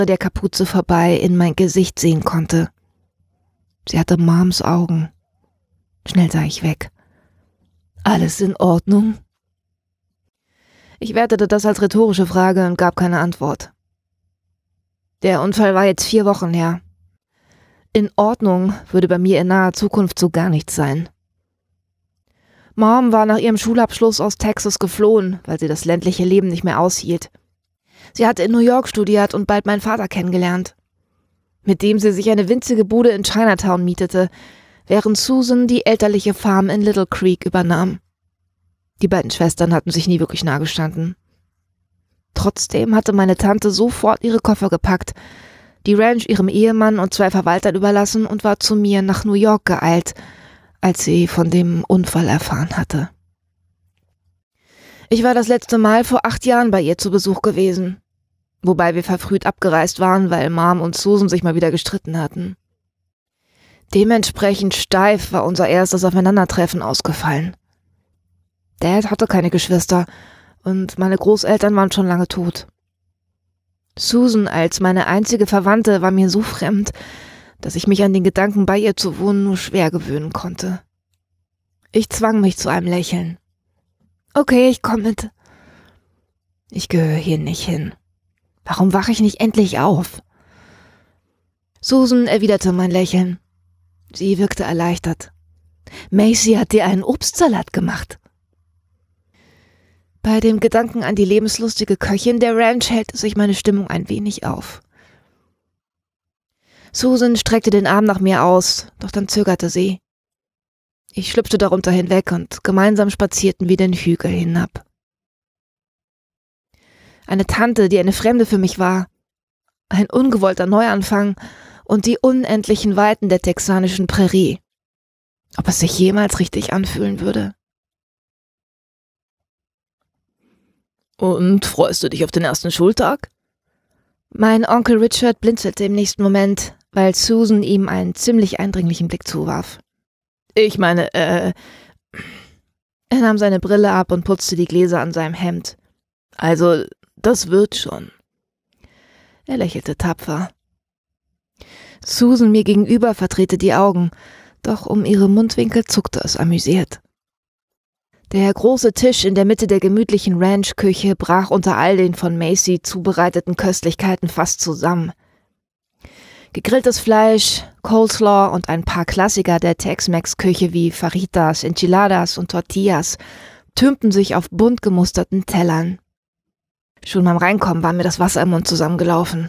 der Kapuze vorbei in mein Gesicht sehen konnte. Sie hatte Moms Augen. Schnell sah ich weg. »Alles in Ordnung?« Ich wertete das als rhetorische Frage und gab keine Antwort. Der Unfall war jetzt 4 Wochen her. In Ordnung würde bei mir in naher Zukunft so gar nichts sein. Mom war nach ihrem Schulabschluss aus Texas geflohen, weil sie das ländliche Leben nicht mehr aushielt. Sie hatte in New York studiert und bald meinen Vater kennengelernt, mit dem sie sich eine winzige Bude in Chinatown mietete, während Susan die elterliche Farm in Little Creek übernahm. Die beiden Schwestern hatten sich nie wirklich nahe gestanden. Trotzdem hatte meine Tante sofort ihre Koffer gepackt, die Ranch ihrem Ehemann und 2 Verwaltern überlassen und war zu mir nach New York geeilt, als sie von dem Unfall erfahren hatte. Ich war das letzte Mal vor 8 Jahren bei ihr zu Besuch gewesen, wobei wir verfrüht abgereist waren, weil Mom und Susan sich mal wieder gestritten hatten. Dementsprechend steif war unser erstes Aufeinandertreffen ausgefallen. Dad hatte keine Geschwister und meine Großeltern waren schon lange tot. Susan als meine einzige Verwandte war mir so fremd, dass ich mich an den Gedanken, bei ihr zu wohnen, nur schwer gewöhnen konnte. Ich zwang mich zu einem Lächeln. »Okay, ich komme mit.« Ich gehöre hier nicht hin. Warum wache ich nicht endlich auf? Susan erwiderte mein Lächeln. Sie wirkte erleichtert. »Macy hat dir einen Obstsalat gemacht.« Bei dem Gedanken an die lebenslustige Köchin der Ranch hellte sich meine Stimmung ein wenig auf. Susan streckte den Arm nach mir aus, doch dann zögerte sie. Ich schlüpfte darunter hinweg und gemeinsam spazierten wir den Hügel hinab. Eine Tante, die eine Fremde für mich war, ein ungewollter Neuanfang und die unendlichen Weiten der texanischen Prärie. Ob es sich jemals richtig anfühlen würde? »Und freust du dich auf den ersten Schultag?« Mein Onkel Richard blinzelte im nächsten Moment, weil Susan ihm einen ziemlich eindringlichen Blick zuwarf. »Ich meine, Er nahm seine Brille ab und putzte die Gläser an seinem Hemd. »Also, das wird schon.« Er lächelte tapfer. Susan mir gegenüber verdrehte die Augen, doch um ihre Mundwinkel zuckte es amüsiert. Der große Tisch in der Mitte der gemütlichen Ranchküche brach unter all den von Macy zubereiteten Köstlichkeiten fast zusammen. Gegrilltes Fleisch, Coleslaw und ein paar Klassiker der Tex-Mex-Küche wie Fajitas, Enchiladas und Tortillas türmten sich auf bunt gemusterten Tellern. Schon beim Reinkommen war mir das Wasser im Mund zusammengelaufen.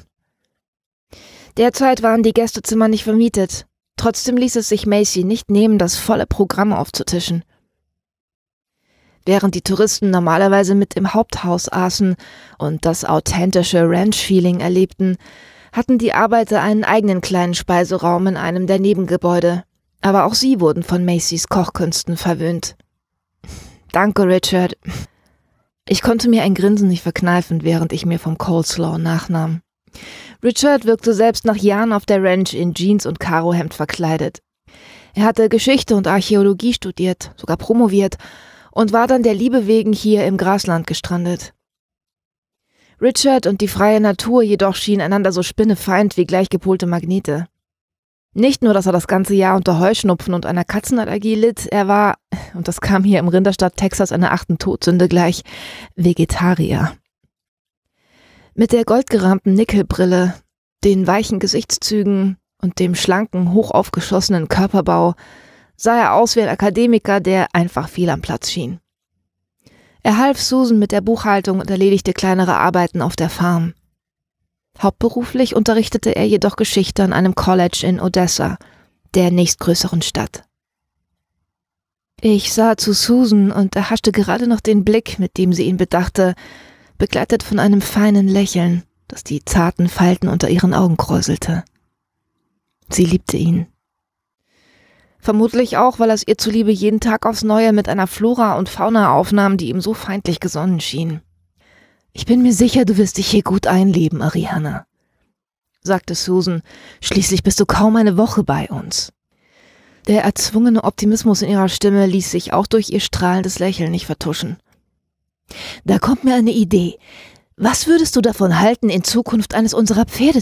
Derzeit waren die Gästezimmer nicht vermietet. Trotzdem ließ es sich Macy nicht nehmen, das volle Programm aufzutischen. Während die Touristen normalerweise mit im Haupthaus aßen und das authentische Ranch-Feeling erlebten, hatten die Arbeiter einen eigenen kleinen Speiseraum in einem der Nebengebäude. Aber auch sie wurden von Macys Kochkünsten verwöhnt. »Danke, Richard.« Ich konnte mir ein Grinsen nicht verkneifen, während ich mir vom Coleslaw nachnahm. Richard wirkte selbst nach Jahren auf der Ranch in Jeans und Karohemd verkleidet. Er hatte Geschichte und Archäologie studiert, sogar promoviert, und war dann der Liebe wegen hier im Grasland gestrandet. Richard und die freie Natur jedoch schienen einander so spinnefeind wie gleichgepolte Magnete. Nicht nur, dass er das ganze Jahr unter Heuschnupfen und einer Katzenallergie litt, er war, und das kam hier im Rinderstadt Texas einer 8. Todsünde gleich, Vegetarier. Mit der goldgerahmten Nickelbrille, den weichen Gesichtszügen und dem schlanken, hochaufgeschossenen Körperbau sah er aus wie ein Akademiker, der einfach fehl am Platz schien. Er half Susan mit der Buchhaltung und erledigte kleinere Arbeiten auf der Farm. Hauptberuflich unterrichtete er jedoch Geschichte an einem College in Odessa, der nächstgrößeren Stadt. Ich sah zu Susan und erhaschte gerade noch den Blick, mit dem sie ihn bedachte, begleitet von einem feinen Lächeln, das die zarten Falten unter ihren Augen kräuselte. Sie liebte ihn. Vermutlich auch, weil er es ihr zuliebe jeden Tag aufs Neue mit einer Flora und Fauna aufnahm, die ihm so feindlich gesonnen schien. »Ich bin mir sicher, du wirst dich hier gut einleben, Ariana«, sagte Susan. »Schließlich bist du kaum eine Woche bei uns.« Der erzwungene Optimismus in ihrer Stimme ließ sich auch durch ihr strahlendes Lächeln nicht vertuschen. »Da kommt mir eine Idee. Was würdest du davon halten, in Zukunft eines unserer Pferde